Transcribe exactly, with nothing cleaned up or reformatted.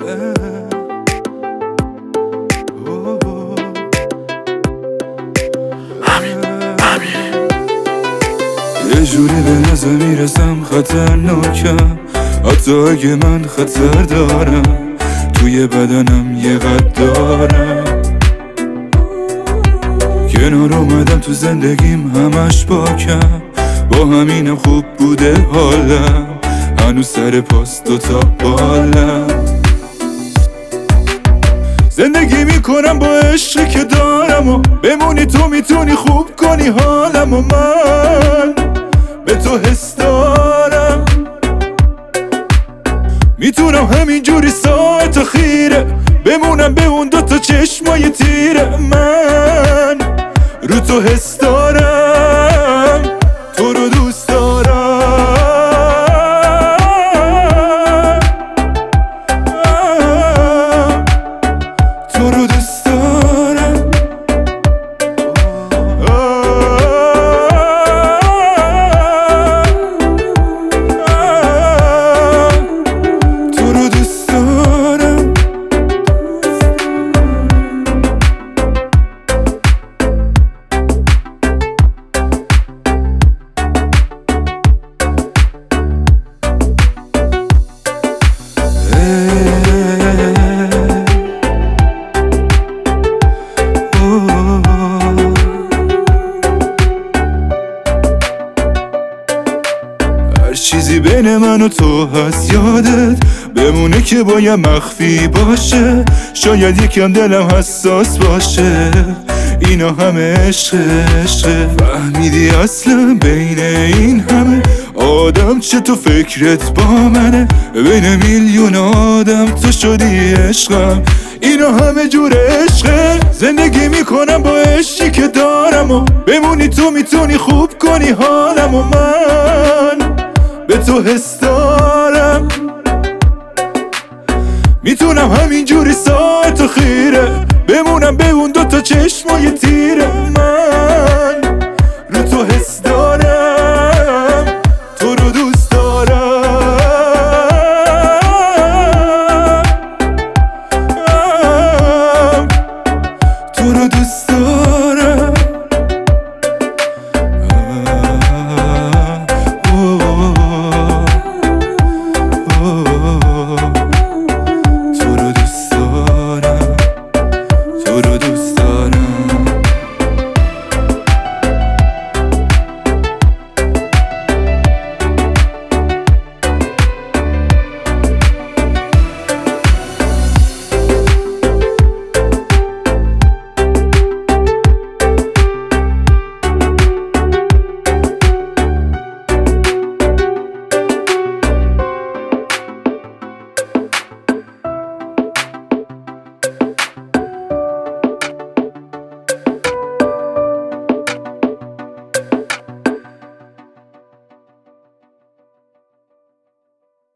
یه جوری به نظر میرسم خطرناکم، حتی اگه من خطر دارم توی بدنم یه قد دارم. کنار اومدم تو زندگیم همش باکم، با همینم خوب بوده حالم، هنوز سر پاس دوتا بالم. زندگی میکنم با عشقی که دارم و بمونی تو میتونی خوب کنی حالم و من به تو حس دارم. میتونم همینجوری ساعت خیره بمونم به اون دوتا چشمای تیره، من رو تو حس دارم، تو رو دوست دارم، تو رو دوست دارم. تو رو دوست دارم. هر چیزی بین من و تو هست یادت بمونه که باید مخفی باشه، شاید یکم دلم حساس باشه، اینا همه عشق عشقه. فهمیدی اصلا بین این همه آدم چه تو فکرت با منه، بین میلیون آدم تو شدی عشقم، اینا همه جور عشقه. زندگی میکنم با عشقی که دارم و بمونی تو میتونی خوب کنی حالم و من به تو حس دارم. میتونم همینجوری ساعت و خیره بمونم به اون دوتا چشمای تیره، من